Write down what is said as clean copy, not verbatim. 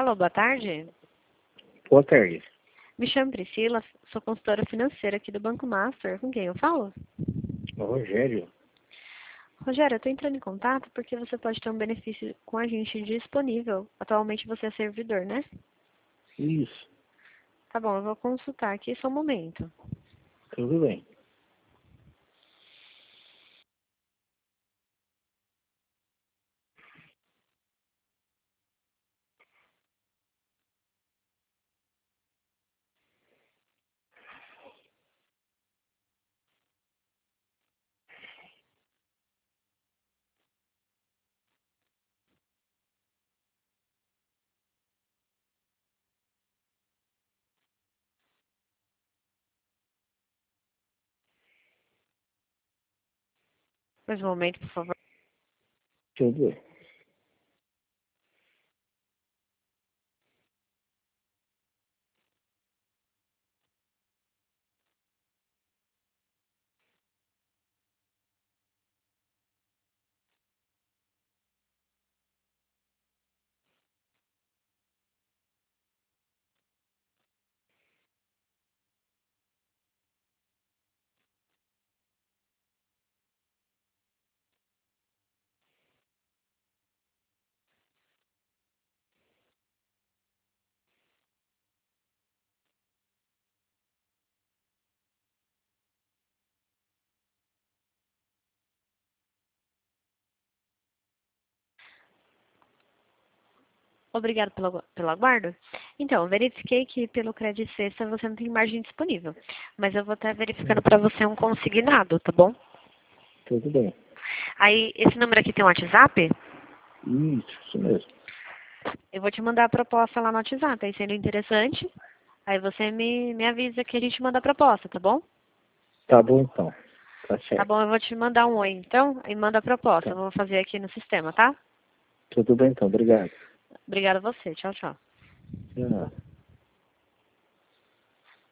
Alô, boa tarde. Boa tarde. Me chamo Priscila, sou consultora financeira aqui do Banco Master. Com quem eu falo? O Rogério. Rogério, eu estou entrando em contato porque você pode ter um benefício com a gente disponível. Atualmente você é servidor, né? Isso. Tá bom, eu vou consultar aqui só um momento. Tudo bem. Mais um momento, por favor. Tudo bem. Obrigado pelo aguardo. Então, eu verifiquei que pelo crédito sexta você não tem margem disponível. Mas eu vou estar verificando para você um consignado, tá bom? Tudo bem. Aí, esse número aqui tem um WhatsApp? Isso mesmo. Eu vou te mandar a proposta lá no WhatsApp, aí sendo interessante. Aí você me avisa que a gente manda a proposta, tá bom? Tá bom então. Tá Tá certo. bom, eu vou te mandar um oi, então, e manda a proposta. Tá. Eu vou fazer aqui no sistema, tá? Tudo bem então. Obrigado. Obrigada a você. Tchau, tchau. De nada.